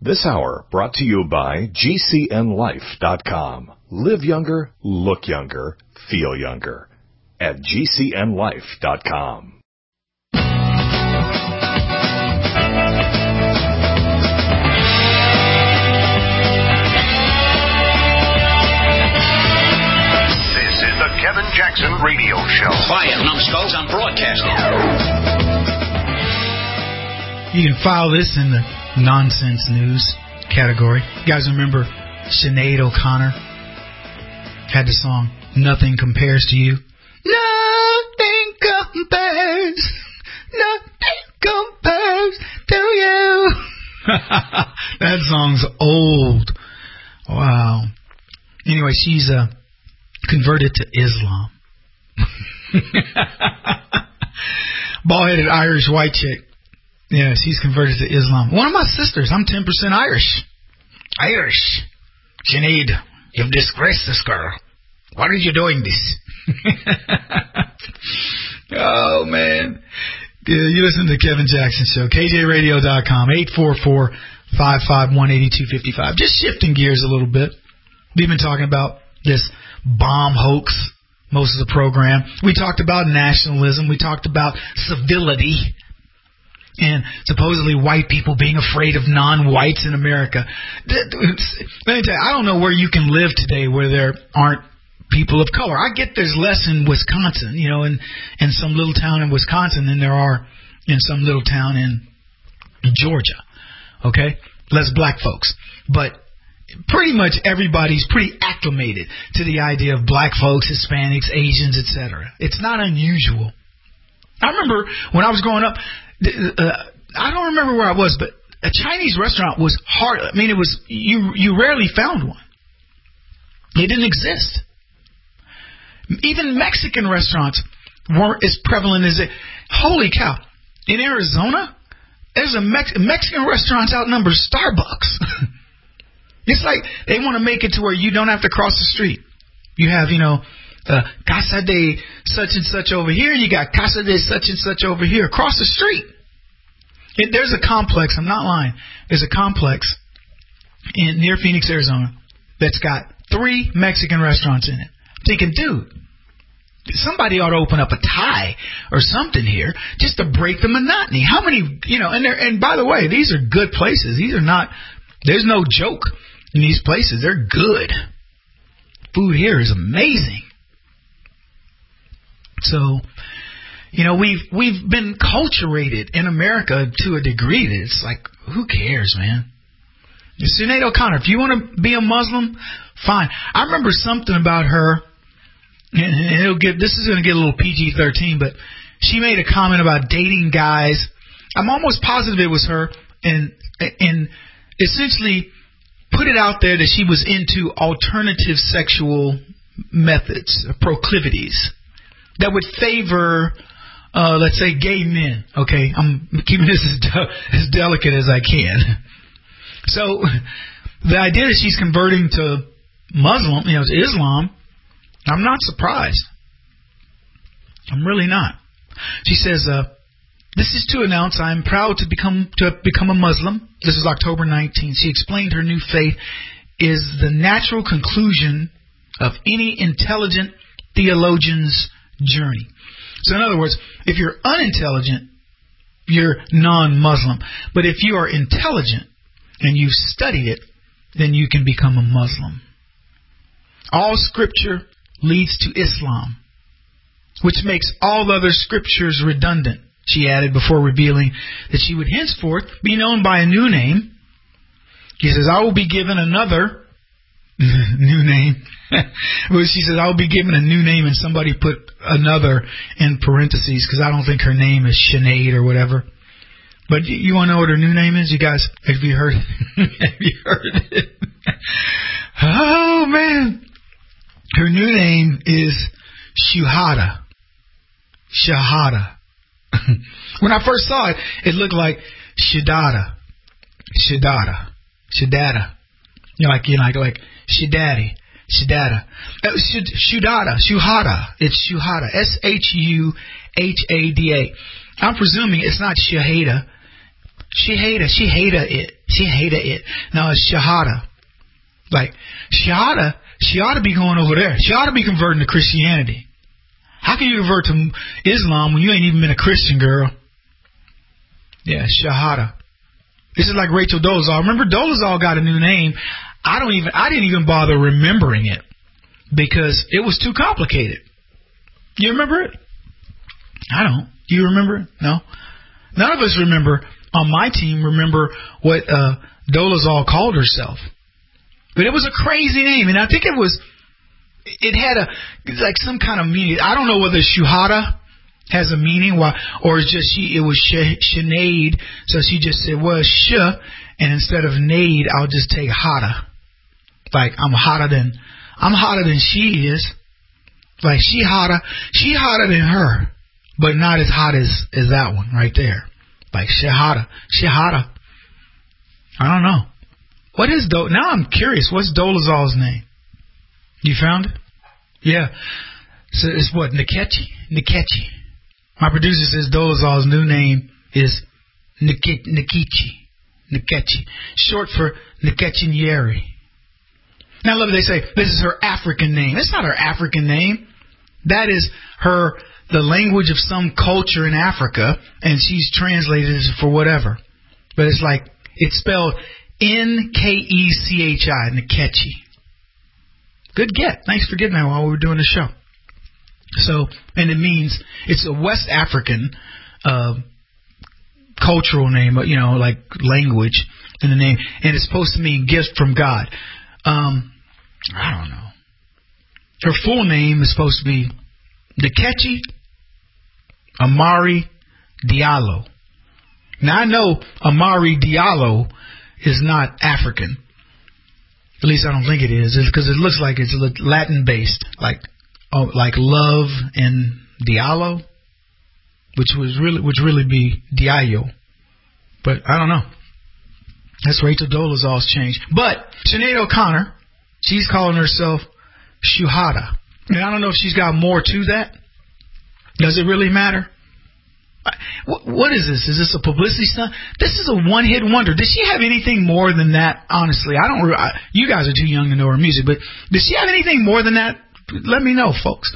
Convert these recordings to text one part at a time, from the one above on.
This hour brought to you by GCNLife.com. Live younger, look younger, feel younger. At GCNLife.com. This is the Kevin Jackson Radio Show. Quiet, numbskulls, I'm broadcasting. You can file this in the nonsense news category. You guys remember Sinead O'Connor had the song Nothing Compares to You? Nothing compares to you. That song's old. Wow. Anyway, she's converted to Islam. Bald-headed Irish white chick. Yeah, she's converted to Islam. One of my sisters. I'm 10% Irish. Sinead, you've disgraced this girl. Why are you doing this? Oh, man. Yeah, you listen to the Kevin Jackson Show. KJRadio.com, 844-551-8255. Just shifting gears a little bit. We've been talking about this bomb hoax most of the program. We talked about nationalism. We talked about civility. And supposedly white people being afraid of non-whites in America. Let me tell you, I don't know where you can live today where there aren't people of color. I get there's less in Wisconsin, you know, in some little town in Wisconsin than there are in some little town in Georgia. Okay? Less black folks. But pretty much everybody's pretty acclimated to the idea of black folks, Hispanics, Asians, etc. It's not unusual. I remember when I was growing up, I don't remember where I was, but a Chinese restaurant was hard. I mean, it was you rarely found one. It didn't exist. Even Mexican restaurants weren't as prevalent as it. Holy cow! In Arizona, there's a Mexican restaurants outnumber Starbucks. It's like they want to make it to where you don't have to cross the street. You have, Casa de such and such over here. You got Casa de such and such over here across the street. There's a complex. I'm not lying. There's a complex near Phoenix, Arizona that's got 3 Mexican restaurants in it. I'm thinking, dude, somebody ought to open up a Thai or something here just to break the monotony. How many, and by the way, these are good places. These are not, there's no joke in these places. They're good. Food here is amazing. So, we've been culturated in America to a degree that it's like, who cares, man? Sinead O'Connor, if you want to be a Muslim, fine. I remember something about her, and this is going to get a little PG-13, but she made a comment about dating guys. I'm almost positive it was her, and essentially put it out there that she was into alternative sexual methods, proclivities, that would favor, let's say, gay men. Okay, I'm keeping this as delicate as I can. So the idea that she's converting to Muslim, to Islam, I'm not surprised. I'm really not. She says, this is to announce I am proud to have become a Muslim. This is October 19th. She explained her new faith is the natural conclusion of any intelligent theologian's journey. So in other words, if you're unintelligent, you're non-Muslim. But if you are intelligent and you've studied it, then you can become a Muslim. All scripture leads to Islam, which makes all other scriptures redundant, she added before revealing that she would henceforth be known by a new name. She says, I will be given another new name. Well, she says, I will be given a new name, and somebody put another in parentheses because I don't think her name is Sinead or whatever. But you want to know what her new name is? You guys, have you heard it? Have you heard it? Oh, man. Her new name is Shahada. When I first saw it, it looked like Shadada. Like Shadaddy. Shudada. It's Shuhada. Shuhada. I'm presuming it's not Shahada. Shahada it. She hated it. No, it's Shahada. Like, she ought to be going over there. She ought to be converting to Christianity. How can you convert to Islam when you ain't even been a Christian, girl? Yeah, Shahada. This is like Rachel Dolezal. Remember, Dolezal got a new name. I didn't even bother remembering it because it was too complicated. You remember it? I don't. Do you remember it? No. None of us remember. On my team, remember what Dolezal called herself. But it was a crazy name, and I think it had like some kind of meaning. I don't know whether Shuhada has a meaning, or it's just it was Sinead, so she just said, well, sh, and instead of Nade, I'll just take Hada. Like, I'm hotter than she is. Like, she hotter than her, but not as hot as that one right there. Like, Shahada. I don't know. What is now I'm curious. What's Dolezal's name? You found it? Yeah. So it's what? Nkechi. My producer says Dolezal's new name is Nkechi. Short for Nkechi Nyeri. Now look, they say this is her African name. It's not her African name. That is the language of some culture in Africa, and she's translated it for whatever. But it's like, it's spelled Nkechi, Nkechi. Good get. Thanks for getting that while we were doing the show. So, and it means it's a West African cultural name, like language in the name, and it's supposed to mean gift from God. I don't know. Her full name is supposed to be Nkechi Amari Diallo. Now I know Amari Diallo is not African. At least I don't think it is, because it looks like it's Latin based, like love and Diallo, which would really be Diallo. But I don't know. That's Rachel Dolezal's change. But Sinead O'Connor, she's calling herself Shuhada. And I don't know if she's got more to that. Does it really matter? What is this? Is this a publicity stunt? This is a one-hit wonder. Does she have anything more than that? Honestly, you guys are too young to know her music, but does she have anything more than that? Let me know, folks.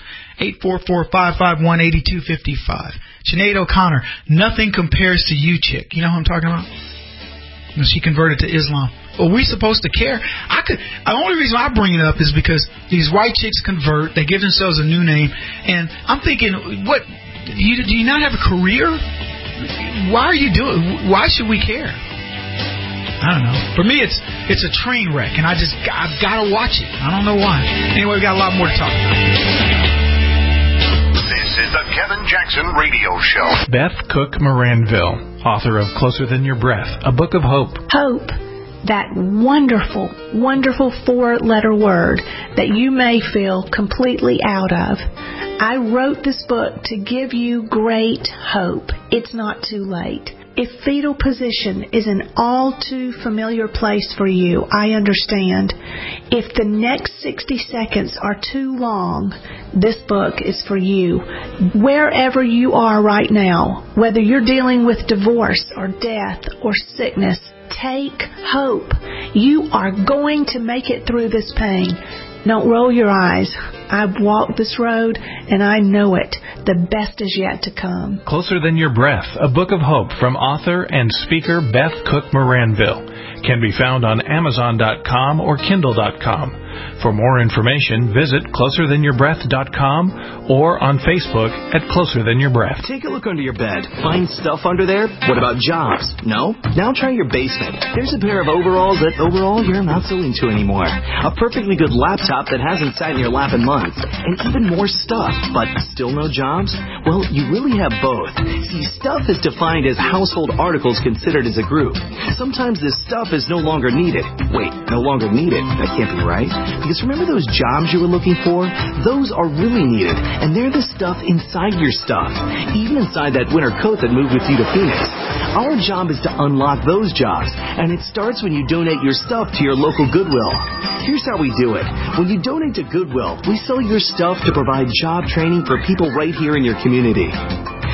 844-551-8255. Sinead O'Connor, Nothing Compares to You chick. You know who I'm talking about? When she converted to Islam. Are we supposed to care? The only reason I bring it up is because these white chicks convert, they give themselves a new name, and I'm thinking, what? Do you not have a career? Why are you doing? Why should we care? I don't know. For me, it's a train wreck, and I've got to watch it. I don't know why. Anyway, we got a lot more to talk about. This is the Kevin Jackson Radio Show. Beth Cook Moranville, author of Closer Than Your Breath, a book of hope. Hope. That wonderful, wonderful 4-letter word that you may feel completely out of. I wrote this book to give you great hope. It's not too late. If fetal position is an all too familiar place for you, I understand. If the next 60 seconds are too long, this book is for you. Wherever you are right now, whether you're dealing with divorce or death or sickness, take hope. You are going to make it through this pain. Don't roll your eyes. I've walked this road, and I know it. The best is yet to come. Closer Than Your Breath, a book of hope from author and speaker Beth Cook Moranville. Can be found on Amazon.com or Kindle.com. For more information, visit CloserThanYourBreath.com or on Facebook at Closer Than Your Breath. Take a look under your bed. Find stuff under there? What about jobs? No? Now try your basement. There's a pair of overalls that overall you're not so into anymore. A perfectly good laptop that hasn't sat in your lap in months. And even more stuff, but still no jobs? Well, you really have both. See, stuff is defined as household articles considered as a group. Sometimes this stuff is no longer needed. Wait, no longer needed? That can't be right. Because remember those jobs you were looking for? Those are really needed, and they're the stuff inside your stuff, even inside that winter coat that moved with you to Phoenix. Our job is to unlock those jobs, and it starts when you donate your stuff to your local Goodwill. Here's how we do it. When you donate to Goodwill, we sell your stuff to provide job training for people right here in your community.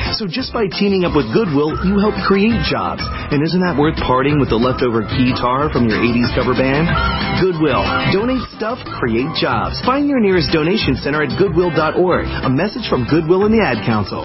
So just by teaming up with Goodwill, you help create jobs. And isn't that worth parting with the leftover guitar from your 80s cover band? Goodwill. Donate stuff, create jobs. Find your nearest donation center at goodwill.org. A message from Goodwill and the Ad Council.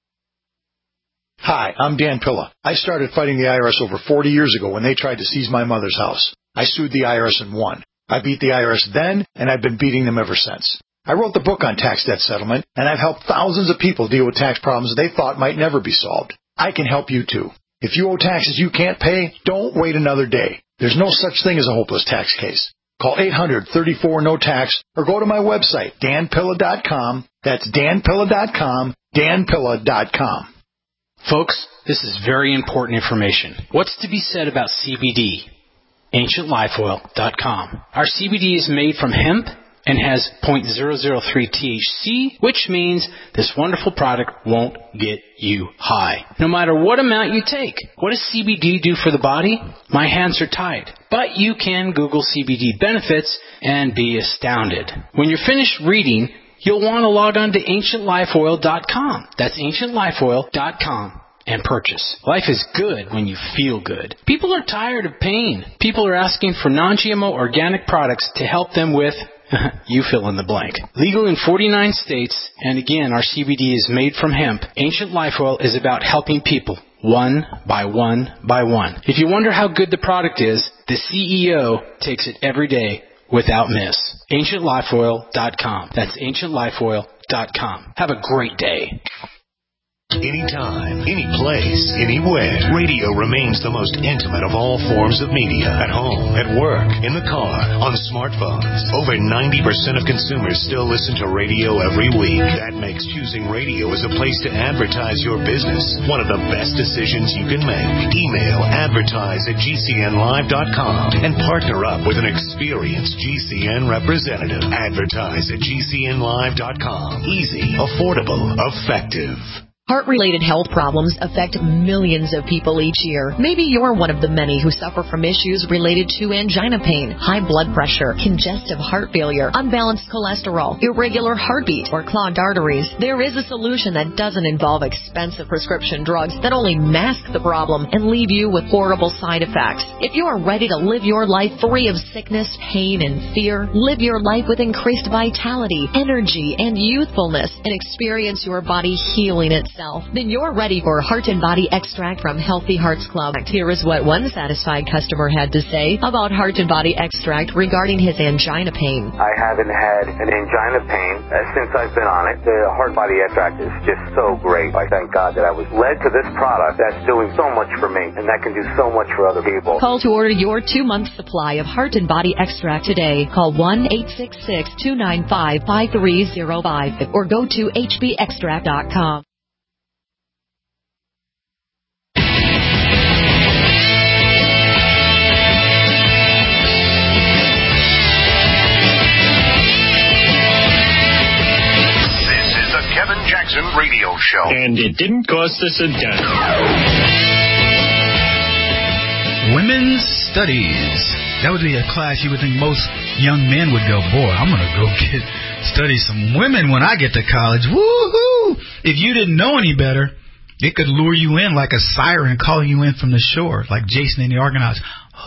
Hi, I'm Dan Pilla. I started fighting the IRS over 40 years ago when they tried to seize my mother's house. I sued the IRS and won. I beat the IRS then, and I've been beating them ever since. I wrote the book on tax debt settlement, and I've helped thousands of people deal with tax problems they thought might never be solved. I can help you too. If you owe taxes you can't pay, don't wait another day. There's no such thing as a hopeless tax case. Call 800-34-NO-TAX or go to my website, danpilla.com. That's danpilla.com, danpilla.com. Folks, this is very important information. What's to be said about CBD? AncientLifeOil.com. Our CBD is made from hemp and has 0.003 THC, which means this wonderful product won't get you high, no matter what amount you take. What does CBD do for the body? My hands are tied. But you can Google CBD benefits and be astounded. When you're finished reading, you'll want to log on to AncientLifeOil.com. That's AncientLifeOil.com. And purchase. Life is good when you feel good. People are tired of pain. People are asking for non-GMO organic products to help them with, you fill in the blank. Legal in 49 states, and again, our CBD is made from hemp. Ancient Life Oil is about helping people one by one by one. If you wonder how good the product is, the CEO takes it every day without miss. AncientLifeOil.com. That's AncientLifeOil.com. Have a great day. Anytime, any place, anywhere. Radio remains the most intimate of all forms of media. At home, at work, in the car, on smartphones. Over 90% of consumers still listen to radio every week. That makes choosing radio as a place to advertise your business one of the best decisions you can make. Email advertise@gcnlive.com and partner up with an experienced GCN representative. Advertise@gcnlive.com. Easy, affordable, effective. Heart-related health problems affect millions of people each year. Maybe you're one of the many who suffer from issues related to angina pain, high blood pressure, congestive heart failure, unbalanced cholesterol, irregular heartbeat, or clogged arteries. There is a solution that doesn't involve expensive prescription drugs that only mask the problem and leave you with horrible side effects. If you are ready to live your life free of sickness, pain, and fear, live your life with increased vitality, energy, and youthfulness, and experience your body healing itself, then you're ready for Heart and Body Extract from Healthy Hearts Club. Here is what one satisfied customer had to say about Heart and Body Extract regarding his angina pain. I haven't had an angina pain since I've been on it. The Heart Body Extract is just so great. I thank God that I was led to this product that's doing so much for me and that can do so much for other people. Call to order your 2-month supply of Heart and Body Extract today. Call 1-866-295-5305 or go to hbextract.com. Kevin Jackson Radio Show. And it didn't cost us a dime. Women's Studies. That would be a class you would think most young men would go, boy, I'm going to go study some women when I get to college. Woohoo! If you didn't know any better, it could lure you in like a siren calling you in from the shore, like Jason and the Argonauts.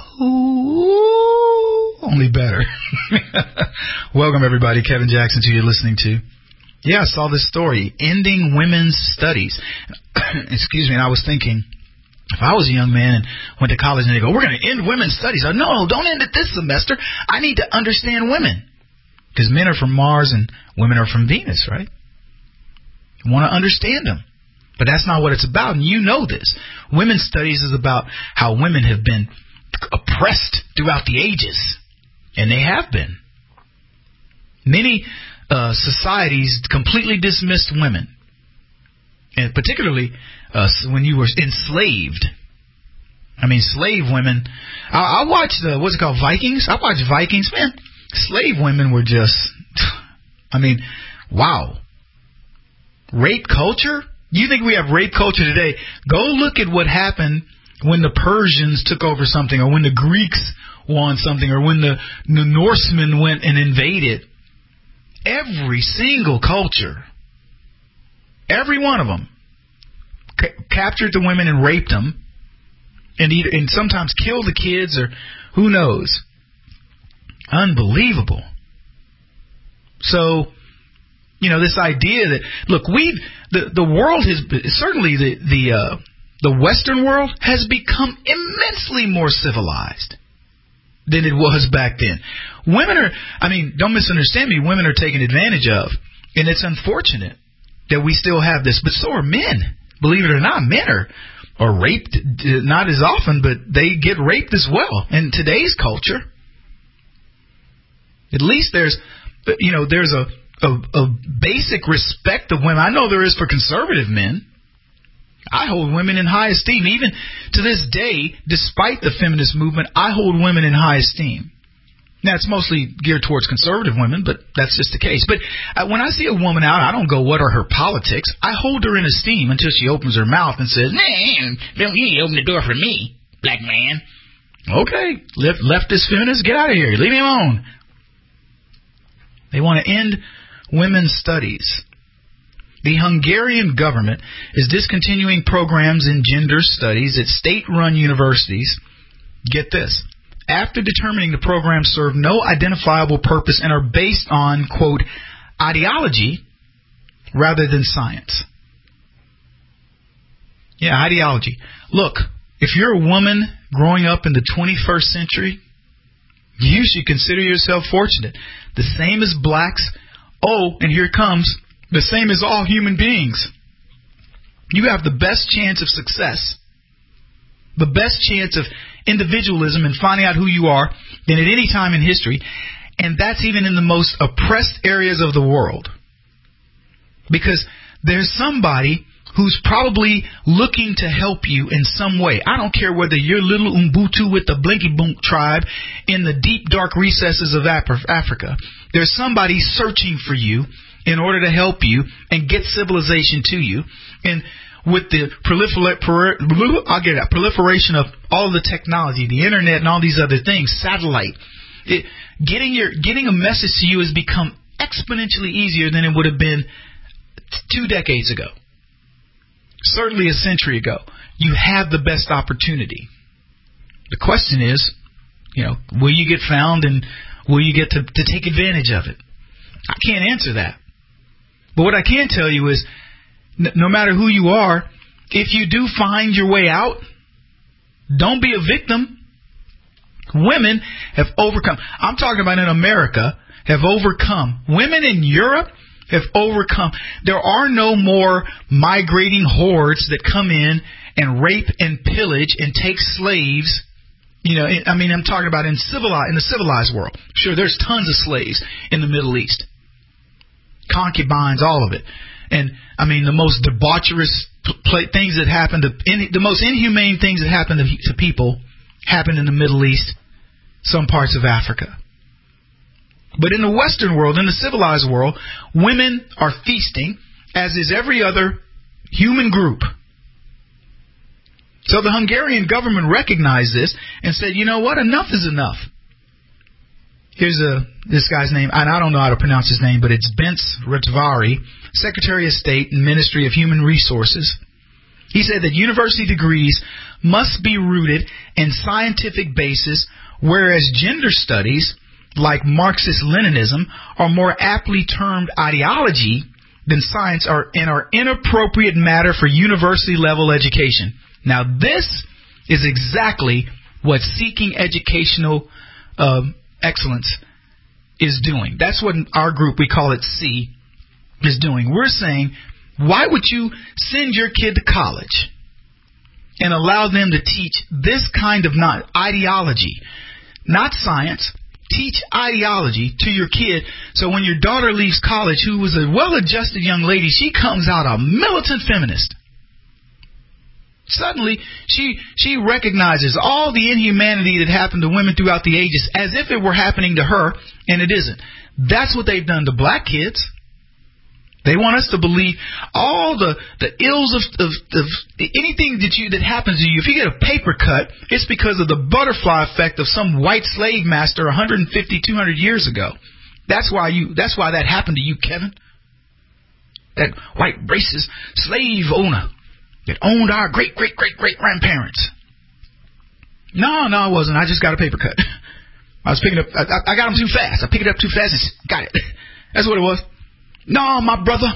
Ooh, only better. Welcome, everybody. Kevin Jackson to you listening to. Yeah, I saw this story, Ending Women's Studies. Excuse me, and I was thinking, if I was a young man and went to college and they go, we're going to end women's studies. No, don't end it this semester. I need to understand women. Because men are from Mars and women are from Venus, right? You want to understand them. But that's not what it's about, and you know this. Women's studies is about how women have been oppressed throughout the ages. And they have been. Many societies completely dismissed women, and particularly when you were enslaved. I mean, slave women. I watched what's it called, Vikings. I watched Vikings. Man, slave women were just, I mean, wow. Rape culture? You think we have rape culture today? Go look at what happened when the Persians took over something, or when the Greeks won something, or when the Norsemen went and invaded. Every single culture, every one of them, captured the women and raped them, and sometimes killed the kids, or who knows. Unbelievable. So, this idea that, look, the world has, certainly the Western world has become immensely more civilized than it was back then. Women are, don't misunderstand me, women are taken advantage of, and it's unfortunate that we still have this, but so are men. Believe it or not, men are raped, not as often, but they get raped as well in today's culture. At least there's a basic respect of women. I know there is for conservative men. I hold women in high esteem. Even to this day, despite the feminist movement, I hold women in high esteem. Now, it's mostly geared towards conservative women, but that's just the case. But when I see a woman out, I don't go, what are her politics? I hold her in esteem until she opens her mouth and says, man, you ain't open the door for me, black man. Okay, leftist feminists, get out of here. Leave me alone. They want to end women's studies. The Hungarian government is discontinuing programs in gender studies at state-run universities. Get this. After determining the programs serve no identifiable purpose and are based on, quote, ideology rather than science. Yeah, ideology. Look, if you're a woman growing up in the 21st century, you should consider yourself fortunate. The same as blacks. Oh, and here it comes. The same as all human beings. You have the best chance of success, the best chance of individualism and finding out who you are than at any time in history. And that's even in the most oppressed areas of the world. Because there's somebody who's probably looking to help you in some way. I don't care whether you're little Ubuntu with the Blinky Boonk tribe in the deep, dark recesses of Africa. There's somebody searching for you in order to help you and get civilization to you. And with the proliferation of all the technology, the internet and all these other things, satellite, getting a message to you has become exponentially easier than it would have been 2 decades ago. Certainly a century ago. You have the best opportunity. The question is, will you get found and will you get to take advantage of it? I can't answer that. But what I can tell you is, no matter who you are, if you do find your way out, don't be a victim. Women have overcome. I'm talking about in America, have overcome. Women in Europe have overcome. There are no more migrating hordes that come in and rape and pillage and take slaves. I'm talking about in the civilized world. Sure, there's tons of slaves in the Middle East. Concubines, all of it. And, the most debaucherous things that happen the most inhumane things that happen to people happen in the Middle East, some parts of Africa. But in the Western world, in the civilized world, women are feasting, as is every other human group. So the Hungarian government recognized this and said, you know what, enough is enough. Here's this guy's name, and I don't know how to pronounce his name, but it's Bence Ritvari, Secretary of State and Ministry of Human Resources. He said that university degrees must be rooted in scientific basis, whereas gender studies, like Marxist-Leninism, are more aptly termed ideology than science and are inappropriate matter for university-level education. Now, this is exactly what seeking educational excellence is doing. That's what our group, we call it C, is doing. We're saying, why would you send your kid to college and allow them to teach this kind of ideology, not science? Teach ideology to your kid, so when your daughter leaves college, who was a well-adjusted young lady, she comes out a militant feminist. Suddenly, she recognizes all the inhumanity that happened to women throughout the ages as if it were happening to her, and it isn't. That's what they've done to black kids. They want us to believe all the ills of anything that happens to you. If you get a paper cut, it's because of the butterfly effect of some white slave master 150, 200 years ago. That's why that happened to you, Kevin. That white racist slave owner. that owned our great-great-great-great-grandparents. No, it wasn't. I just got a paper cut. I was picking up. I got them too fast. I picked it up too fast and got it. That's what it was. No, my brother.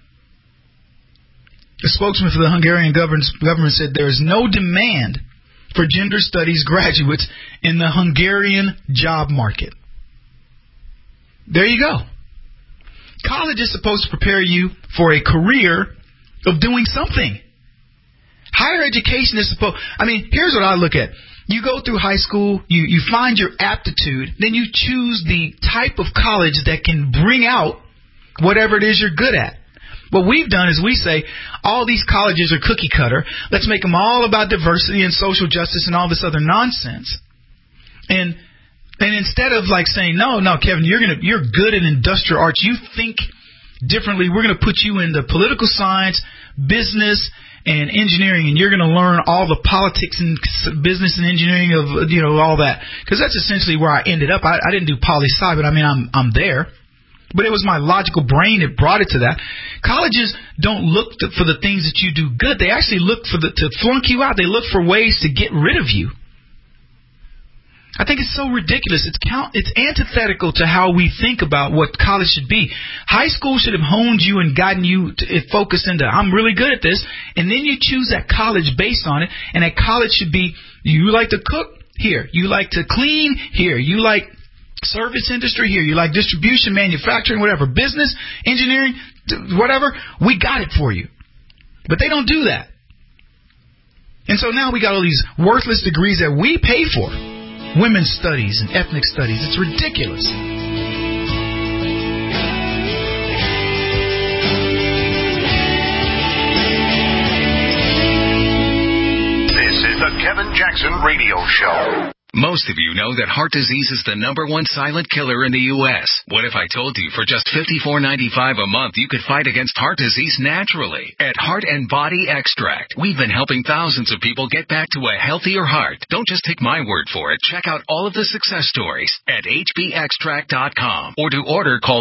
The spokesman for the Hungarian government said there is no demand for gender studies graduates in the Hungarian job market. There you go. College is supposed to prepare you for a career of doing something. Higher education is supposed... here's what I look at. You go through high school, you find your aptitude, then you choose the type of college that can bring out whatever it is you're good at. What we've done is we say, all these colleges are cookie cutter. Let's make them all about diversity and social justice and all this other nonsense. And instead of saying, no, Kevin, you're good in industrial arts. You think differently. We're going to put you into political science, business, and engineering, and you're going to learn all the politics and business and engineering of, all that. Because that's essentially where I ended up. I didn't do poli-sci, but I'm there. But it was my logical brain that brought it to that. Colleges don't look for the things that you do good. They actually look to flunk you out. They look for ways to get rid of you. I think it's so ridiculous. It's antithetical to how we think about what college should be. High school should have honed you and gotten you to focus into, I'm really good at this. And then you choose that college based on it. And that college should be, you like to cook? Here. You like to clean? Here. You like service industry? Here. You like distribution, manufacturing, whatever. Business, engineering, whatever. We got it for you. But they don't do that. And so now we got all these worthless degrees that we pay for. Women's studies and ethnic studies. It's ridiculous. This is the Kevin Jackson Radio Show. Most of you know that heart disease is the #1 silent killer in the U.S. What if I told you for just $54.95 a month you could fight against heart disease naturally? At Heart and Body Extract, we've been helping thousands of people get back to a healthier heart. Don't just take my word for it. Check out all of the success stories at hbextract.com. Or to order, call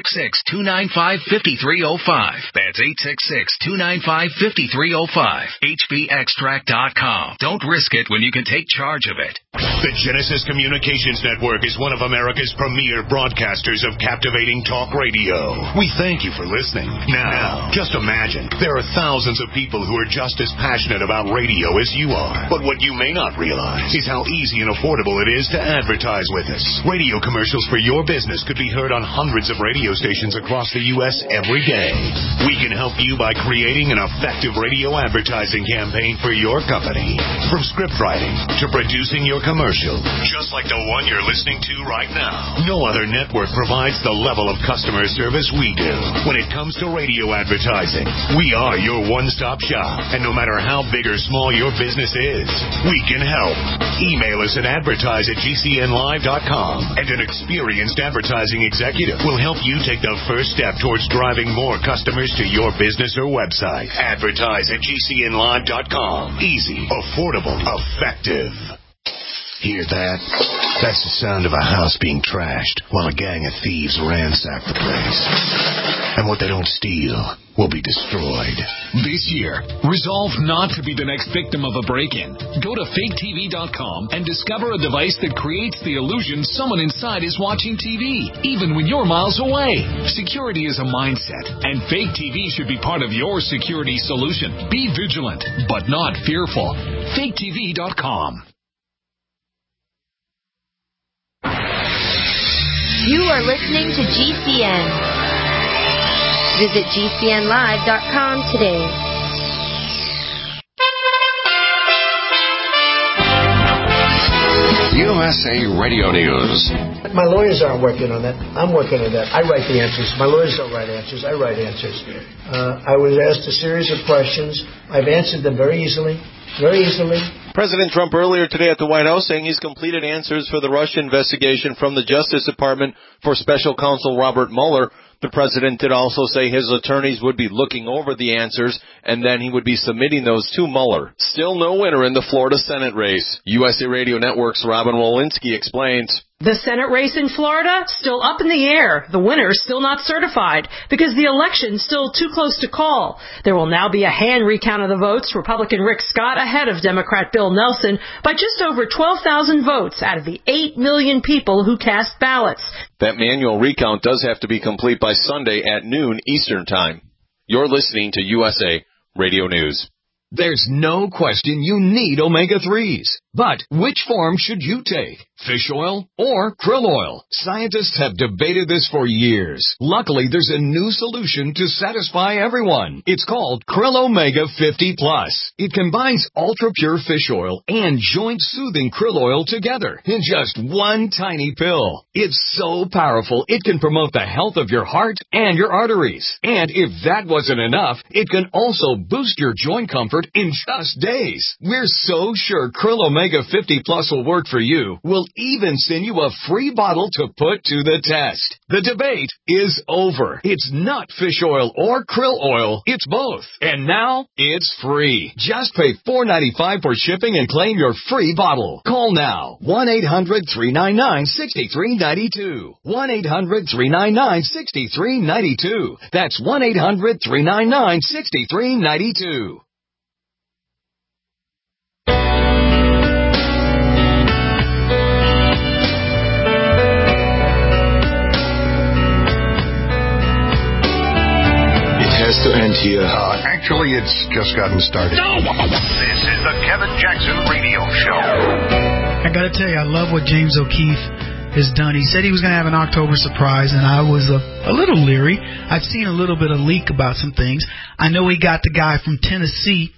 866-295-5305. That's 866-295-5305. hbextract.com. Don't risk it when you can take charge of it. The Genesis Communications Network is one of America's premier broadcasters of captivating talk radio. We thank you for listening. Now, just imagine, there are thousands of people who are just as passionate about radio as you are. But what you may not realize is how easy and affordable it is to advertise with us. Radio commercials for your business could be heard on hundreds of radio stations across the U.S. every day. We can help you by creating an effective radio advertising campaign for your company. From script writing to producing your commercial, just like the one you're listening to right now. No other network provides the level of customer service we do. When it comes to radio advertising, we are your one-stop shop. And no matter how big or small your business is, we can help. Email us at advertise@gcnlive.com, and an experienced advertising executive will help you take the first step towards driving more customers to your business or website. Advertise@gcnlive.com. Easy, affordable, effective. Hear that? That's the sound of a house being trashed while a gang of thieves ransack the place. And what they don't steal will be destroyed. This year, resolve not to be the next victim of a break-in. Go to faketv.com and discover a device that creates the illusion someone inside is watching TV, even when you're miles away. Security is a mindset, and Fake TV should be part of your security solution. Be vigilant, but not fearful. faketv.com. You are listening to GCN. Visit GCNlive.com today. USA Radio News. My lawyers aren't working on that. I'm working on that. I write the answers. My lawyers don't write answers. I write answers. I was asked a series of questions. I've answered them very easily. Very easily. President Trump earlier today at the White House saying he's completed answers for the Russia investigation from the Justice Department for Special Counsel Robert Mueller. The president did also say his attorneys would be looking over the answers, and then he would be submitting those to Mueller. Still no winner in the Florida Senate race. USA Radio Network's Robin Walensky explains. The Senate race in Florida, still up in the air. The winner still not certified because the election's still too close to call. There will now be a hand recount of the votes. Republican Rick Scott ahead of Democrat Bill Nelson by just over 12,000 votes out of the 8 million people who cast ballots. That manual recount does have to be complete by Sunday at noon Eastern Time. You're listening to USA Radio News. There's no question you need omega-3s. But which form should you take? Fish oil or krill oil? Scientists have debated this for years. Luckily, there's a new solution to satisfy everyone. It's called Krill Omega 50 Plus. It combines ultra-pure fish oil and joint-soothing krill oil together in just one tiny pill. It's so powerful, it can promote the health of your heart and your arteries. And if that wasn't enough, it can also boost your joint comfort in just days. We're so sure Krill Omega 50 Plus will work for you. We'll even send you a free bottle to put to the test. The debate is over. It's not fish oil or krill oil. It's both. And now it's free. Just pay $4.95 for shipping and claim your free bottle. Call now. 1-800-399-6392. 1-800-399-6392. That's 1-800-399-6392. To end here. Actually, it's just gotten started. No! This is the Kevin Jackson Radio Show. I got to tell you, I love what James O'Keefe has done. He said he was going to have an October surprise, and I was a little leery. I've seen a little bit of leak about some things. I know he got the guy from Tennessee,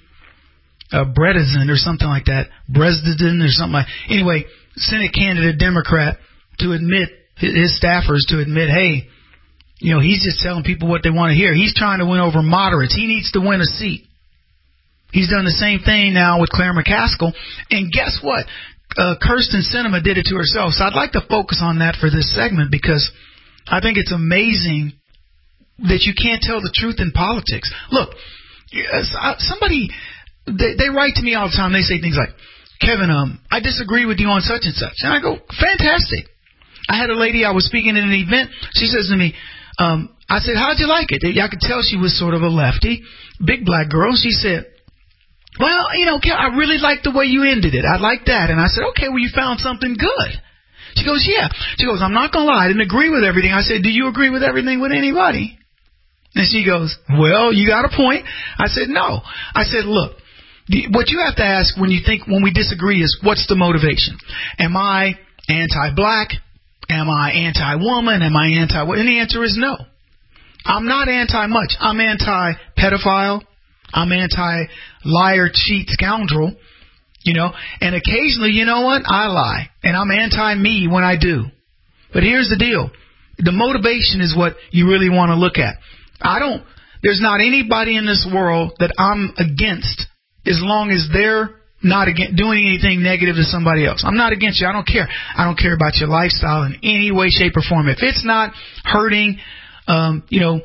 Bredesen or something like that, Bredesen or something like. Anyway, Senate candidate Democrat to admit, his staffers to admit, hey, you know, he's just telling people what they want to hear. He's trying to win over moderates. He needs to win a seat. He's done the same thing now with Claire McCaskill. And guess what? Kirsten Sinema did it to herself. So I'd like to focus on that for this segment because I think it's amazing that you can't tell the truth in politics. Look, somebody, they write to me all the time. They say things like, Kevin, I disagree with you on such and such. And I go, fantastic. I had a lady, I was speaking at an event. She says to me, I said, how'd you like it? I could tell she was sort of a lefty, big black girl. She said, well, you know, I really like the way you ended it. I like that. And I said, okay, well, you found something good. She goes, yeah. She goes, I'm not going to lie. I didn't agree with everything. I said, do you agree with everything with anybody? And she goes, well, you got a point. I said, no. I said, look, what you have to ask when we disagree is what's the motivation? Am I anti-black? Am I anti-woman? Am I anti-what? And the answer is no. I'm not anti-much. I'm anti-pedophile. I'm anti-liar, cheat, scoundrel. You know, and occasionally, you know what? I lie. And I'm anti-me when I do. But here's the deal. The motivation is what you really want to look at. There's not anybody in this world that I'm against as long as they're not doing anything negative to somebody else. I'm not against you. I don't care. I don't care about your lifestyle in any way, shape, or form. If it's not hurting, a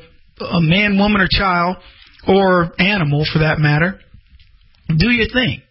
man, woman, or child, or animal for that matter, do your thing.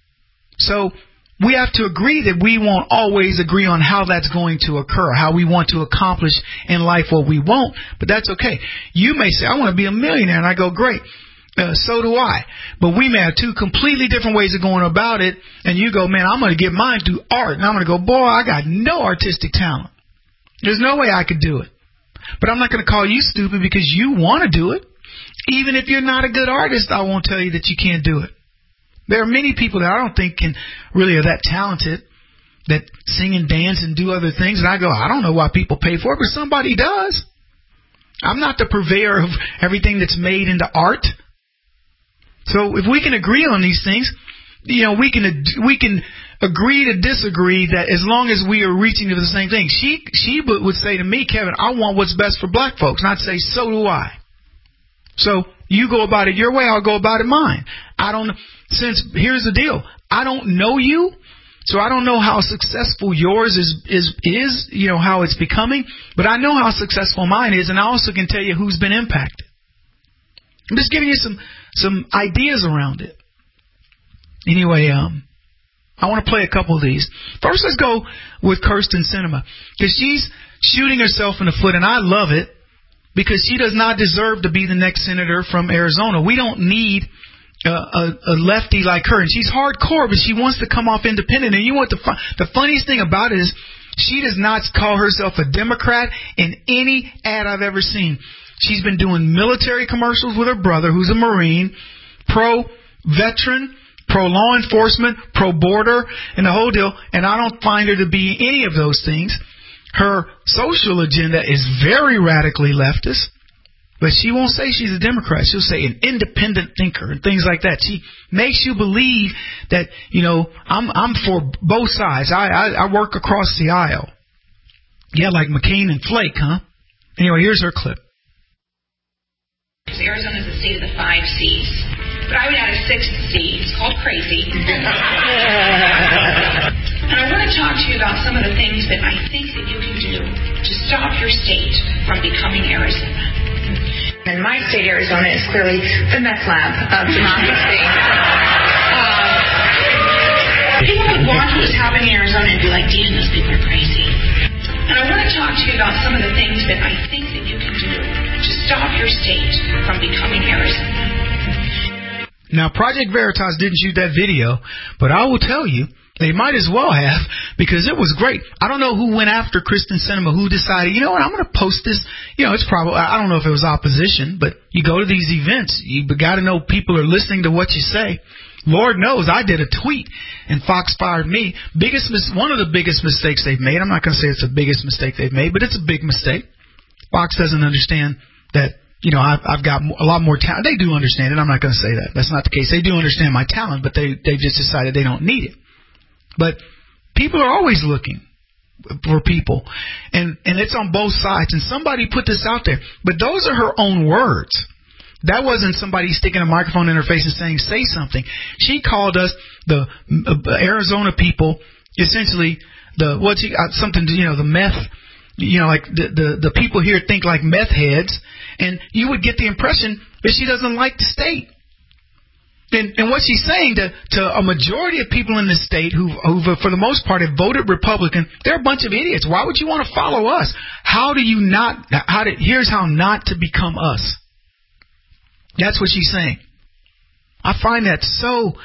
So we have to agree that we won't always agree on how that's going to occur, how we want to accomplish in life what we won't, but that's okay. You may say, I want to be a millionaire, and I go, great. So do I. But we may have two completely different ways of going about it, and you go, man, I'm going to get mine through art. And I'm going to go, boy, I got no artistic talent. There's no way I could do it. But I'm not going to call you stupid because you want to do it. Even if you're not a good artist, I won't tell you that you can't do it. There are many people that I don't think really are that talented, that sing and dance and do other things. And I go, I don't know why people pay for it, but somebody does. I'm not the purveyor of everything that's made into art. So if we can agree on these things, you know, we can agree to disagree that as long as we are reaching to the same thing. She would say to me, Kevin, I want what's best for black folks. And I'd say, so do I. So you go about it your way, I'll go about it mine. Here's the deal. I don't know you, So I don't know how successful yours is, you know, how it's becoming, but I know how successful mine is, and I also can tell you who's been impacted. I'm just giving you some ideas around it. Anyway, I want to play a couple of these. First, let's go with Kyrsten Sinema, because she's shooting herself in the foot, and I love it, because she does not deserve to be the next senator from Arizona. We don't need a lefty like her, and she's hardcore, but she wants to come off independent. And you know what the funniest thing about it is, she does not call herself a Democrat in any ad I've ever seen. She's been doing military commercials with her brother, who's a Marine, pro-veteran, pro-law enforcement, pro-border, and the whole deal, and I don't find her to be any of those things. Her social agenda is very radically leftist, but she won't say she's a Democrat. She'll say an independent thinker and things like that. She makes you believe that, you know, I'm for both sides. I work across the aisle. Yeah, like McCain and Flake, huh? Anyway, here's her clip. Arizona is the state of the 5 C's, but I would add a 6th C. It's called crazy. And I want to talk to you about some of the things that I think that you can do to stop your state from becoming Arizona. And my state, Arizona, is clearly the meth lab of democracy. People would watch what's happening in Arizona and be like, damn, those people are crazy. And I want to talk to you about some of the things that I think that you can do to stop your state from becoming Arizona. Now, Project Veritas didn't shoot that video, but I will tell you, they might as well have, because it was great. I don't know who went after Kyrsten Sinema, who decided, you know what, I'm going to post this. You know, it's probably, I don't know if it was opposition, but you go to these events, you got to know people are listening to what you say. Lord knows I did a tweet, and Fox fired me. One of the biggest mistakes they've made. I'm not going to say it's the biggest mistake they've made, but it's a big mistake. Fox doesn't understand that, you know, I've got a lot more talent. They do understand it. I'm not going to say that. That's not the case. They do understand my talent, but they've just decided they don't need it. But people are always looking for people, and it's on both sides. And somebody put this out there, but those are her own words. That wasn't somebody sticking a microphone in her face and saying, say something. She called us, the Arizona people, essentially, the meth, you know, like the people here think like meth heads, and you would get the impression that she doesn't like the state. And what she's saying to a majority of people in this state who for the most part have voted Republican, they're a bunch of idiots. Why would you want to follow us? Here's how not to become us. That's what she's saying. I find that so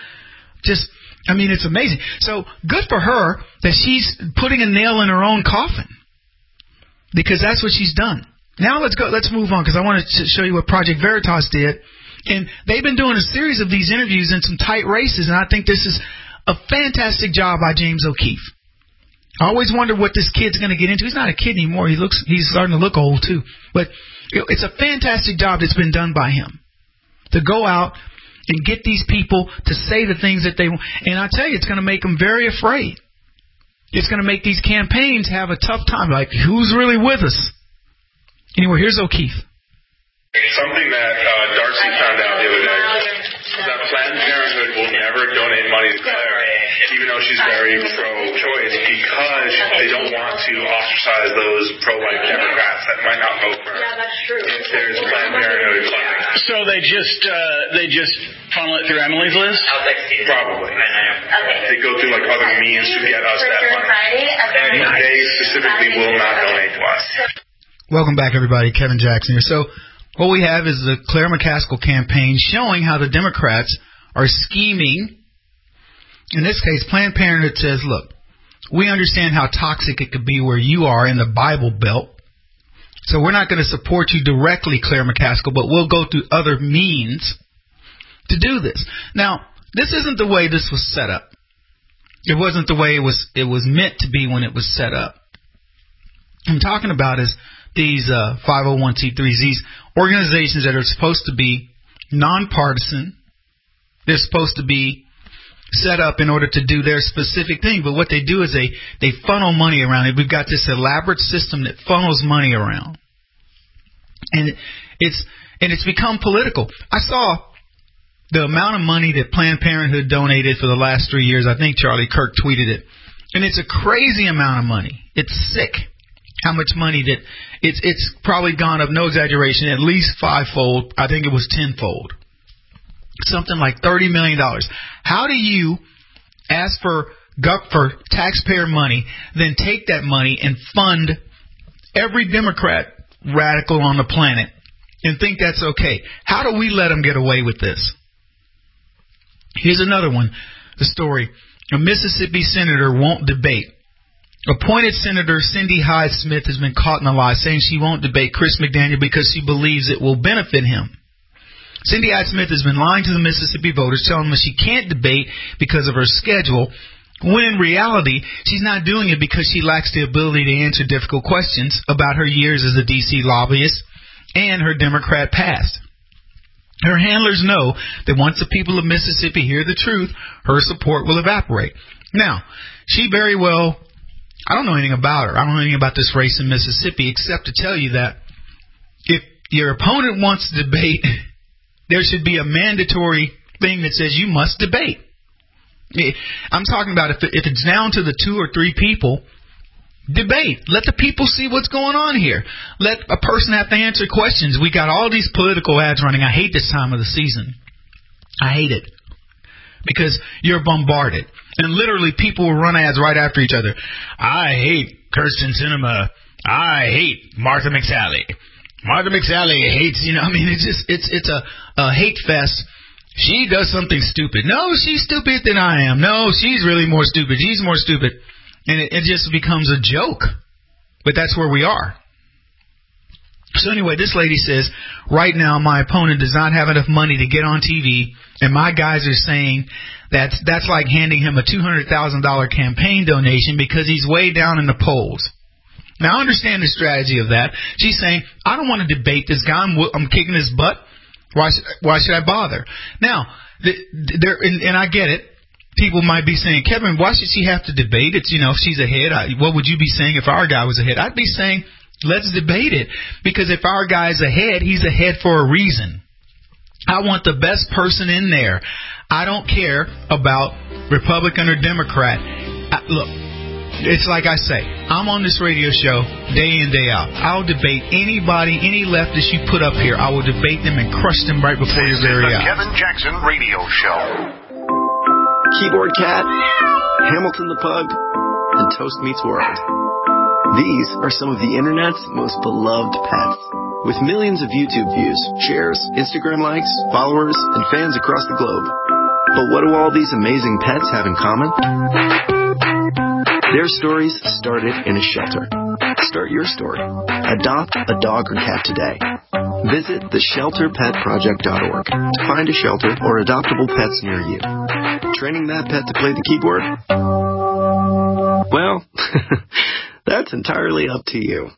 it's amazing. So good for her that she's putting a nail in her own coffin, because that's what she's done. Now let's move on, because I want to show you what Project Veritas did. And they've been doing a series of these interviews in some tight races, and I think this is a fantastic job by James O'Keefe. I always wonder what this kid's going to get into. He's not a kid anymore. He's starting to look old too. But it's a fantastic job that's been done by him, to go out and get these people to say the things that they want. And I tell you, it's going to make them very afraid. It's going to make these campaigns have a tough time. Like, who's really with us? Anyway, here's O'Keefe. Something that Darcy found out the other day is that Planned Parenthood will never donate money to Claire, even though she's very pro-choice, because they don't want to ostracize those pro-life Democrats that might not vote for her. Yeah, that's true. If there's Planned Parenthood funding. So they just funnel it through Emily's list? Probably. Okay. They go through like other means to get us that money. They specifically will not donate to us. Welcome back, everybody. Kevin Jackson here. So what we have is the Claire McCaskill campaign showing how the Democrats are scheming. In this case, Planned Parenthood says, look, we understand how toxic it could be where you are in the Bible Belt. So we're not going to support you directly, Claire McCaskill, but we'll go through other means to do this. Now, this isn't the way this was set up. It wasn't the way it was meant to be when it was set up. I'm talking about is these 501c3s, these organizations that are supposed to be nonpartisan. They're supposed to be set up in order to do their specific thing. But what they do is they funnel money around it. We've got this elaborate system that funnels money around. And it's become political. I saw the amount of money that Planned Parenthood donated for the last 3 years. I think Charlie Kirk tweeted it. And it's a crazy amount of money. It's sick how much money that it's probably gone up, no exaggeration, at least 5-fold. I think it was 10-fold. Something like $30 million. How do you ask for taxpayer money, then take that money and fund every Democrat radical on the planet and think that's okay? How do we let them get away with this? Here's another one, the story. A Mississippi senator won't debate. Appointed Senator Cindy Hyde Smith has been caught in a lie, saying she won't debate Chris McDaniel because she believes it will benefit him. Cindy Hyde Smith has been lying to the Mississippi voters, telling them she can't debate because of her schedule, when in reality, she's not doing it because she lacks the ability to answer difficult questions about her years as a D.C. lobbyist and her Democrat past. Her handlers know that once the people of Mississippi hear the truth, her support will evaporate. Now, she very well, I don't know anything about her. I don't know anything about this race in Mississippi except to tell you that if your opponent wants to debate, there should be a mandatory thing that says you must debate. I'm talking about if it's down to the 2 or 3 people, debate. Let the people see what's going on here. Let a person have to answer questions. We got all these political ads running. I hate this time of the season. I hate it. Because you're bombarded. And literally people will run ads right after each other. I hate Kirsten Sinema. I hate Martha McSally. Martha McSally hates, it's a hate fest. She does something stupid. No, she's stupid than I am. No, she's really more stupid. She's more stupid. And it just becomes a joke. But that's where we are. So anyway, this lady says, right now my opponent does not have enough money to get on TV, and my guys are saying that's like handing him a $200,000 campaign donation because he's way down in the polls. Now, I understand the strategy of that. She's saying, I don't want to debate this guy. I'm kicking his butt. Why should I bother? Now, and I get it. People might be saying, Kevin, why should she have to debate? It's, if she's ahead, what would you be saying if our guy was ahead? I'd be saying, let's debate it. Because if our guy's ahead, he's ahead for a reason. I want the best person in there. I don't care about Republican or Democrat. Look, it's like I say, I'm on this radio show day in, day out. I'll debate anybody, any leftist you put up here. I will debate them and crush them right before your very eyes. This is the Kevin Jackson Radio Show. Keyboard Cat, Hamilton the Pug, and Toast Meets World. These are some of the internet's most beloved pets. With millions of YouTube views, shares, Instagram likes, followers, and fans across the globe. But what do all these amazing pets have in common? Their stories started in a shelter. Start your story. Adopt a dog or cat today. Visit theshelterpetproject.org to find a shelter or adoptable pets near you. Training that pet to play the keyboard? Well, that's entirely up to you.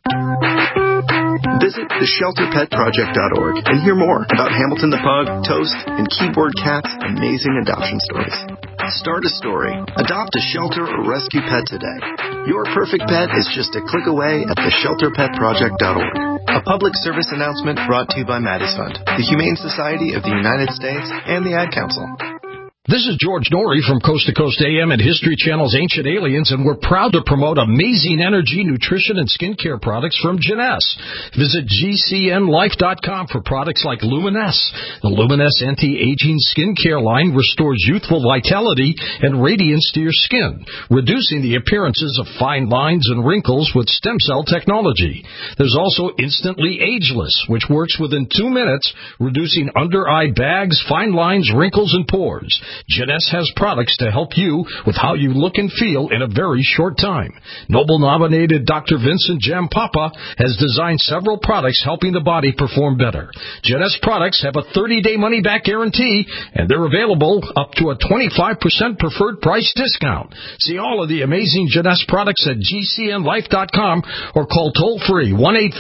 Visit theshelterpetproject.org and hear more about Hamilton the Pug, Toast, and Keyboard Cat's amazing adoption stories. Start a story. Adopt a shelter or rescue pet today. Your perfect pet is just a click away at theshelterpetproject.org. A public service announcement brought to you by Maddie's Fund, the Humane Society of the United States, and the Ad Council. This is George Norrie from Coast to Coast AM and History Channel's Ancient Aliens, and we're proud to promote amazing energy, nutrition, and skincare products from Jeunesse. Visit GCNlife.com for products like Luminesse. The Luminesse anti-aging skincare line restores youthful vitality and radiance to your skin, reducing the appearances of fine lines and wrinkles with stem cell technology. There's also Instantly Ageless, which works within 2 minutes, reducing under-eye bags, fine lines, wrinkles, and pores. Jeunesse has products to help you with how you look and feel in a very short time. Nobel-nominated Dr. Vincent Jampapa has designed several products helping the body perform better. Jeunesse products have a 30-day money-back guarantee, and they're available up to a 25% preferred price discount. See all of the amazing Jeunesse products at GCNlife.com or call toll-free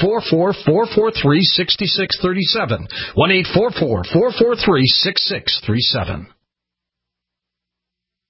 1-844-443-6637, 1-844-443-6637.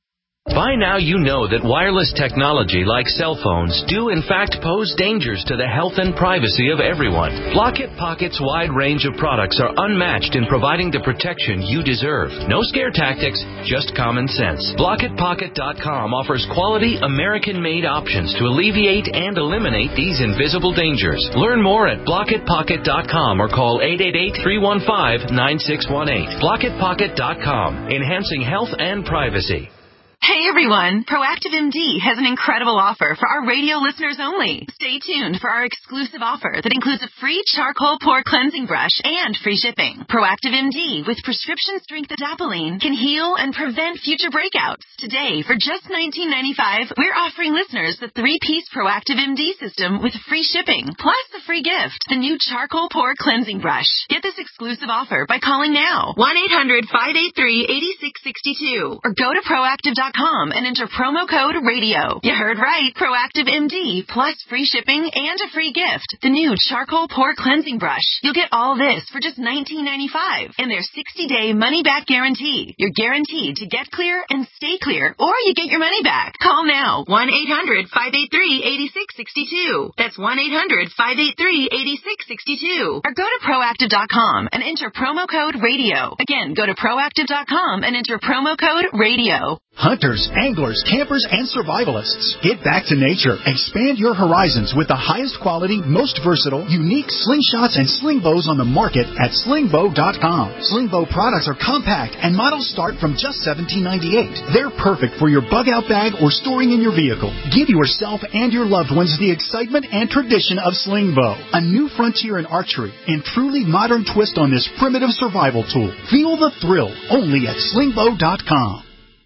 By now you know that wireless technology like cell phones do in fact pose dangers to the health and privacy of everyone. Blockit Pocket's wide range of products are unmatched in providing the protection you deserve. No scare tactics, just common sense. BlockitPocket.com offers quality American-made options to alleviate and eliminate these invisible dangers. Learn more at BlockitPocket.com or call 888-315-9618. BlockitPocket.com, enhancing health and privacy. Hey everyone, Proactive MD has an incredible offer for our radio listeners only. Stay tuned for our exclusive offer that includes a free charcoal pore cleansing brush and free shipping. Proactive MD with prescription strength adapalene can heal and prevent future breakouts. Today, for just $19.95, we're offering listeners the 3-piece Proactive MD system with free shipping, plus the free gift, the new charcoal pore cleansing brush. Get this exclusive offer by calling now, 1-800-583-8662, or go to proactive.com and enter promo code RADIO. You heard right, Proactive MD, plus free shipping and a free gift, the new charcoal pore cleansing brush. You'll get all this for just $19.95 and their 60-day money-back guarantee. You're guaranteed to get clear and stay clear, or you get your money back. Call now, 1-800-583-8662. That's 1-800-583-8662. Or go to proactive.com and enter promo code RADIO. Again, go to proactive.com and enter promo code RADIO. Hunters, anglers, campers, and survivalists. Get back to nature. Expand your horizons with the highest quality, most versatile, unique slingshots and sling bows on the market at slingbow.com. Slingbow products are compact and models start from just $17.98. They're perfect for your bug out bag or storing in your vehicle. Give yourself and your loved ones the excitement and tradition of Slingbow, a new frontier in archery and truly modern twist on this primitive survival tool. Feel the thrill only at slingbow.com.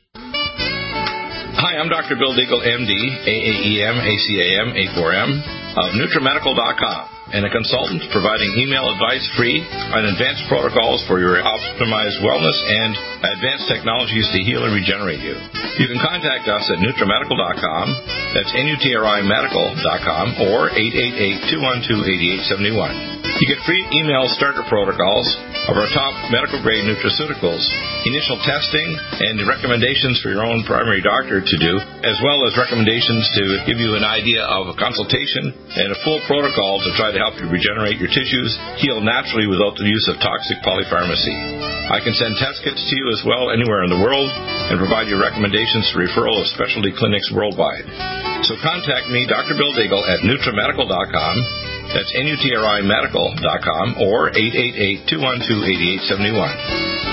Hi, I'm Dr. Bill Deagle, MD, AAEM, ACAM, A4M, of NutriMedical.com, and a consultant providing email advice free on advanced protocols for your optimized wellness and advanced technologies to heal and regenerate you. You can contact us at NutriMedical.com, that's NutriMedical.com, or 888-212-8871. You get free email starter protocols of our top medical-grade nutraceuticals, initial testing, and recommendations for your own primary doctor to do, as well as recommendations to give you an idea of a consultation and a full protocol to try to help you regenerate your tissues, heal naturally without the use of toxic polypharmacy. I can send test kits to you as well anywhere in the world and provide you recommendations for referral of specialty clinics worldwide. So contact me, Dr. Bill Deagle, at NutriMedical.com. That's NutriMedical.com or 888-212-8871.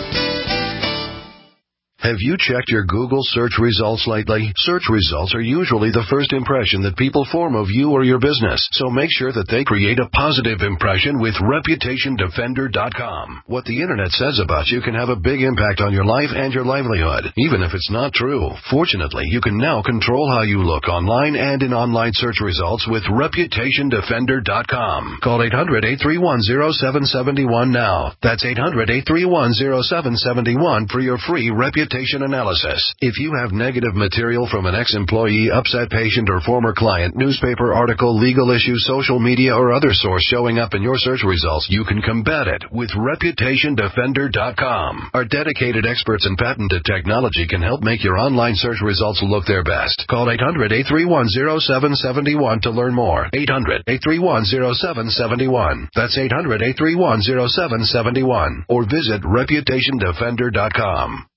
Have you checked your Google search results lately? Search results are usually the first impression that people form of you or your business, so make sure that they create a positive impression with ReputationDefender.com. What the Internet says about you can have a big impact on your life and your livelihood, even if it's not true. Fortunately, you can now control how you look online and in online search results with ReputationDefender.com. Call 800-831-0771 now. That's 800-831-0771 for your free reputation analysis. If you have negative material from an ex-employee, upset patient, or former client, newspaper article, legal issue, social media, or other source showing up in your search results, you can combat it with ReputationDefender.com. Our dedicated experts in patented technology can help make your online search results look their best. Call 800-831-0771 to learn more. 800-831-0771. That's 800-831-0771. Or visit ReputationDefender.com.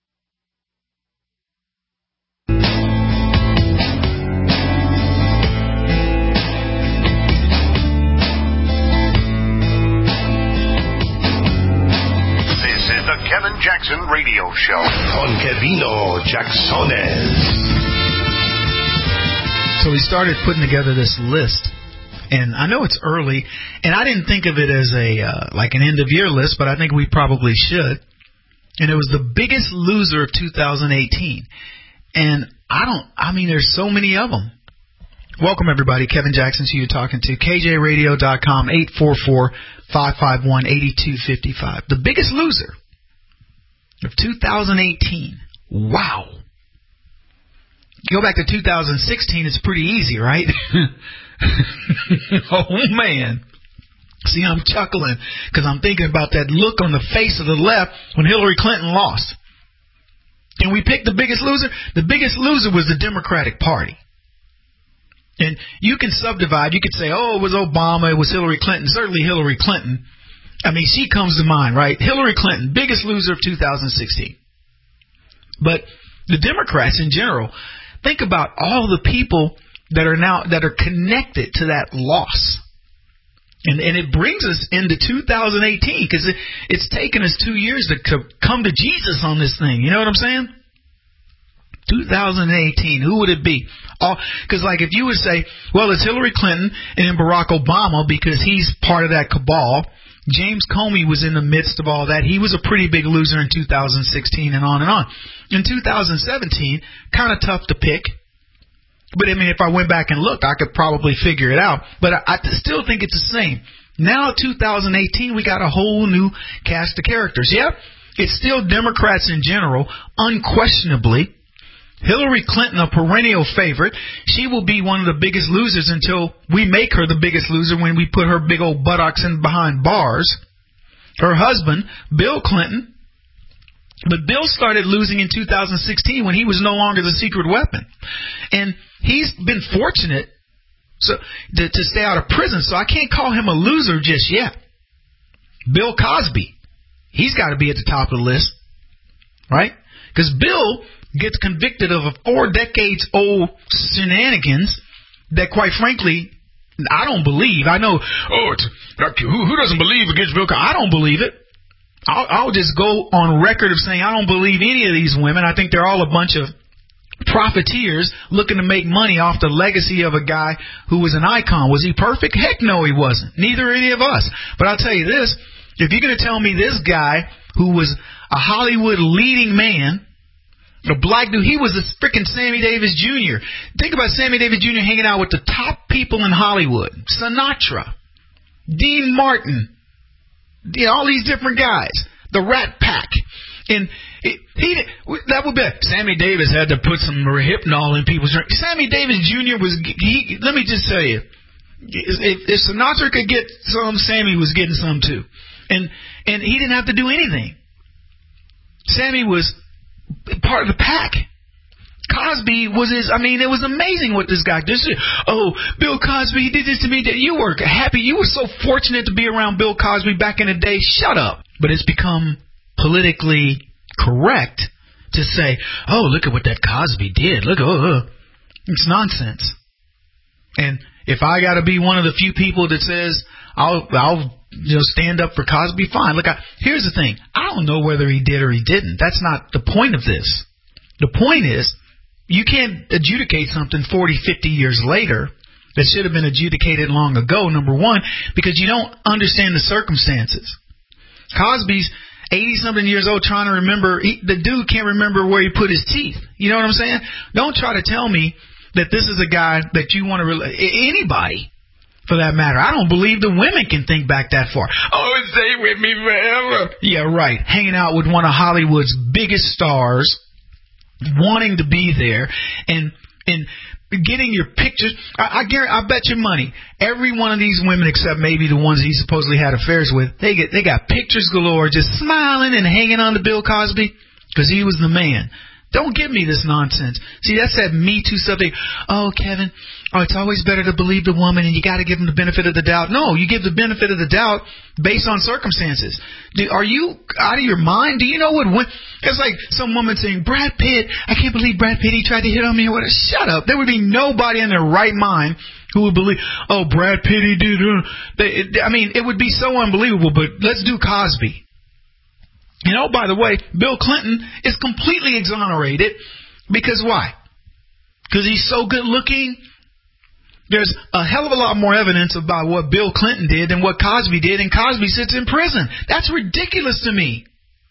Kevin Jackson Radio Show con Kevino Jacksones. So we started putting together this list, and I know it's early, and I didn't think of it as a like an end of year list, but I think we probably should. And it was the biggest loser of 2018, and there's so many of them. Welcome everybody, Kevin Jackson, who you're talking to. KJRadio.com, 844-551-8255. The biggest loser of 2018. Wow. Go back to 2016, it's pretty easy, right? Oh, man. See, I'm chuckling because I'm thinking about that look on the face of the left when Hillary Clinton lost. Can we pick the biggest loser? The biggest loser was the Democratic Party. And you can subdivide. You could say, oh, it was Obama, it was Hillary Clinton. Certainly Hillary Clinton. I mean, she comes to mind, right? Hillary Clinton, biggest loser of 2016. But the Democrats in general, think about all the people that are connected to that loss. And it brings us into 2018 because it's taken us 2 years to come to Jesus on this thing. You know what I'm saying? 2018, who would it be? Because like if you would say, well, it's Hillary Clinton and Barack Obama because he's part of that cabal. James Comey was in the midst of all that. He was a pretty big loser in 2016 and on and on. In 2017, kind of tough to pick. But, I mean, if I went back and looked, I could probably figure it out. But I still think it's the same. Now, 2018, we got a whole new cast of characters. Yep, it's still Democrats in general, unquestionably. Hillary Clinton, a perennial favorite. She will be one of the biggest losers until we make her the biggest loser when we put her big old buttocks in behind bars. Her husband, Bill Clinton. But Bill started losing in 2016 when he was no longer the secret weapon. And he's been fortunate to stay out of prison, so I can't call him a loser just yet. Bill Cosby, he's got to be at the top of the list, right? Because Bill gets convicted of a 4 decades old shenanigans that, quite frankly, I don't believe. I know, who doesn't believe against Bill Cosby? I don't believe it. I'll just go on record of saying I don't believe any of these women. I think they're all a bunch of profiteers looking to make money off the legacy of a guy who was an icon. Was he perfect? Heck no, he wasn't. Neither any of us. But I'll tell you this, if you're going to tell me this guy who was a Hollywood leading man, a black dude, he was a freaking Sammy Davis Jr. Think about Sammy Davis Jr. hanging out with the top people in Hollywood. Sinatra, Dean Martin, all these different guys, the Rat Pack. And that would be Sammy Davis had to put some Hypnol in people's drink. Sammy Davis Jr. let me just tell you, if Sinatra could get some, Sammy was getting some too. And he didn't have to do anything. Sammy was part of the pack. Cosby was it was amazing what this guy did. Oh, Bill Cosby, he did this to me. You were happy. You were so fortunate to be around Bill Cosby back in the day. Shut up. But it's become politically correct to say, oh, look at what that Cosby did. Look, it's nonsense. And if I got to be one of the few people that says I'll stand up for Cosby, fine. Look, here's the thing. I don't know whether he did or he didn't. That's not the point of this. The point is, you can't adjudicate something 40, 50 years later that should have been adjudicated long ago, number one, because you don't understand the circumstances. Cosby's 80-something years old trying to remember. The dude can't remember where he put his teeth. You know what I'm saying? Don't try to tell me that this is a guy that you want to anybody, for that matter. I don't believe the women can think back that far. Oh, stay with me forever. Yeah, right. Hanging out with one of Hollywood's biggest stars, wanting to be there, and getting your pictures. I bet you money, every one of these women, except maybe the ones he supposedly had affairs with, they got pictures galore, just smiling and hanging on to Bill Cosby because he was the man. Don't give me this nonsense. See, that's that Me Too subject. Oh, Kevin, it's always better to believe the woman, and you got to give them the benefit of the doubt. No, you give the benefit of the doubt based on circumstances. Are you out of your mind? Do you know what? It's like some woman saying, Brad Pitt, I can't believe Brad Pitt, he tried to hit on me. Shut up. There would be nobody in their right mind who would believe, oh, Brad Pitt, he did. It would be so unbelievable, but let's do Cosby. By the way, Bill Clinton is completely exonerated because why? Because he's so good looking. There's a hell of a lot more evidence about what Bill Clinton did than what Cosby did, and Cosby sits in prison. That's ridiculous to me.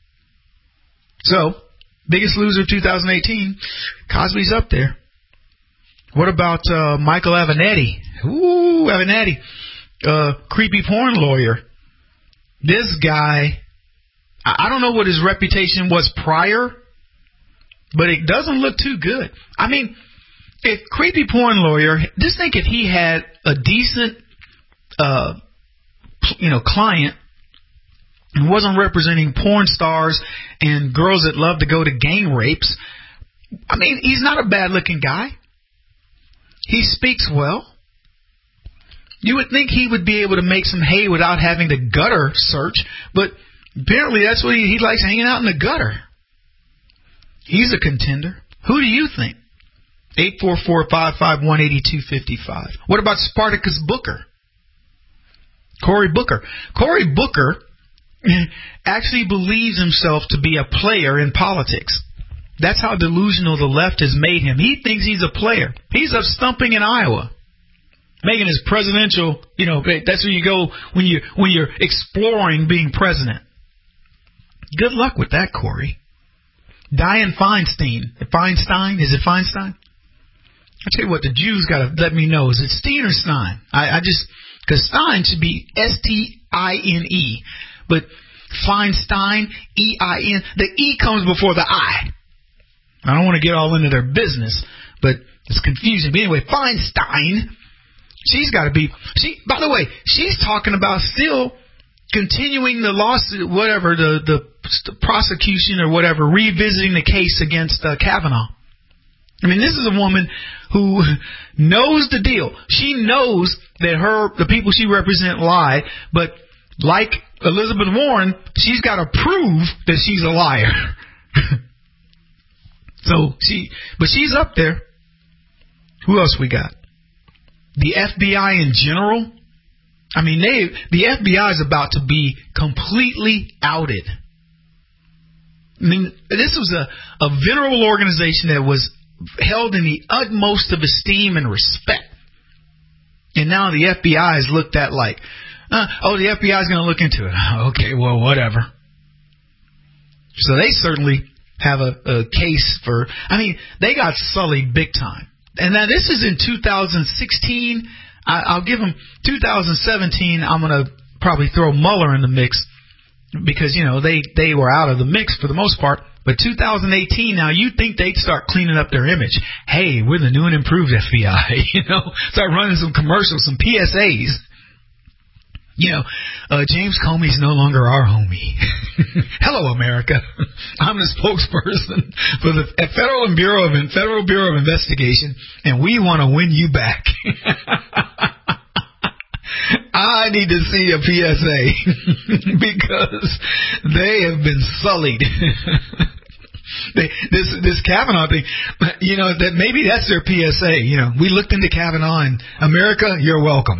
So, biggest loser of 2018, Cosby's up there. What about Michael Avenatti? Ooh, Avenatti, creepy porn lawyer. This guy, I don't know what his reputation was prior, but it doesn't look too good. If creepy porn lawyer, just think if he had a decent, client and wasn't representing porn stars and girls that love to go to gang rapes. I mean, he's not a bad-looking guy. He speaks well. You would think he would be able to make some hay without having to gutter search, but apparently that's what he likes, hanging out in the gutter. He's a contender. Who do you think? 844-551-8255. What about Spartacus Booker? Cory Booker. Cory Booker actually believes himself to be a player in politics. That's how delusional the left has made him. He thinks he's a player. He's up stumping in Iowa, making his presidential, that's where you go when you're exploring being president. Good luck with that, Cory. Dianne Feinstein. Feinstein? Is it Feinstein? I tell you what, the Jews got to let me know. Is it Steen or Stein? Because Stein should be S-T-I-N-E. But Feinstein, E-I-N. The E comes before the I. I don't want to get all into their business, but it's confusing. But anyway, Feinstein, she's got to be. By the way, she's talking about still continuing the lawsuit, whatever, the prosecution or whatever, revisiting the case against Kavanaugh. I mean, this is a woman who knows the deal. She knows that the people she represents lie, but like Elizabeth Warren, she's got to prove that she's a liar. But she's up there. Who else we got? The FBI in general. I mean, the FBI is about to be completely outed. I mean, this was a venerable organization that was held in the utmost of esteem and respect. And now the FBI is looked at like, the FBI is going to look into it. Okay, well, whatever. So they certainly have a case for, they got sullied big time. And now this is in 2016. I'll give them 2017. I'm going to probably throw Mueller in the mix because, they were out of the mix for the most part. But 2018, now you'd think they'd start cleaning up their image. Hey, we're the new and improved FBI. Start running some commercials, some PSAs. James Comey's no longer our homie. Hello, America. I'm the spokesperson for the Federal Bureau of Investigation, and we want to win you back. I need to see a PSA because they have been sullied. This Kavanaugh thing, that maybe that's their PSA. We looked into Kavanaugh, and America, you're welcome.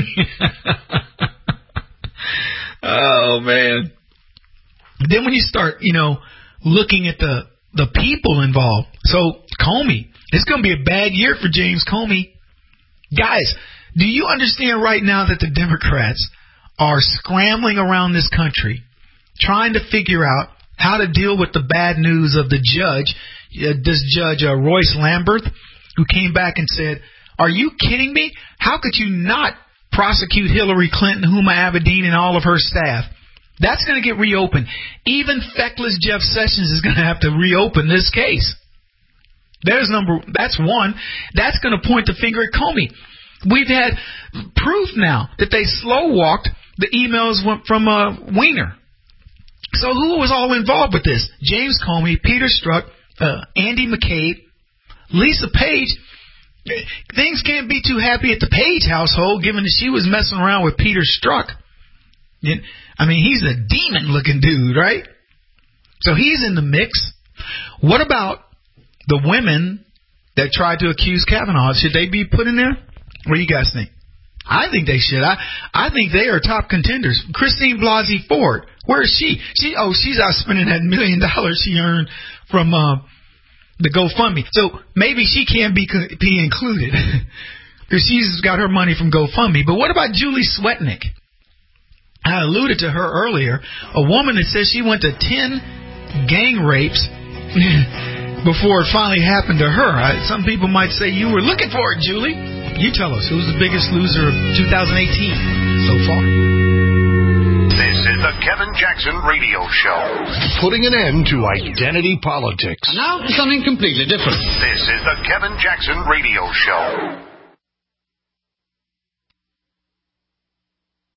Oh, man. Then when you start, looking at the people involved. So, Comey, it's going to be a bad year for James Comey. Guys, do you understand right now that the Democrats are scrambling around this country trying to figure out how to deal with the bad news of the judge, this judge Royce Lamberth, who came back and said, are you kidding me? How could you not prosecute Hillary Clinton, Huma Abedin, and all of her staff? That's going to get reopened. Even feckless Jeff Sessions is going to have to reopen this case. That's one. That's going to point the finger at Comey. We've had proof now that they slow-walked the emails from Weiner. So who was all involved with this? James Comey, Peter Strzok, Andy McCabe, Lisa Page. Things can't be too happy at the Page household, given that she was messing around with Peter Strzok. He's a demon-looking dude, right? So he's in the mix. What about the women that tried to accuse Kavanaugh? Should they be put in there? What do you guys think? I think they should. I think they are top contenders. Christine Blasey Ford, where is she? She's out spending that $1 million she earned from the GoFundMe. So maybe she can be included because she's got her money from GoFundMe. But what about Julie Swetnick? I alluded to her earlier. A woman that says she went to 10 gang rapes before it finally happened to her. Some people might say you were looking for it, Julie. You tell us, who's the biggest loser of 2018 so far? This is the Kevin Jackson Radio Show. Putting an end to identity politics. And now for something completely different. This is the Kevin Jackson Radio Show.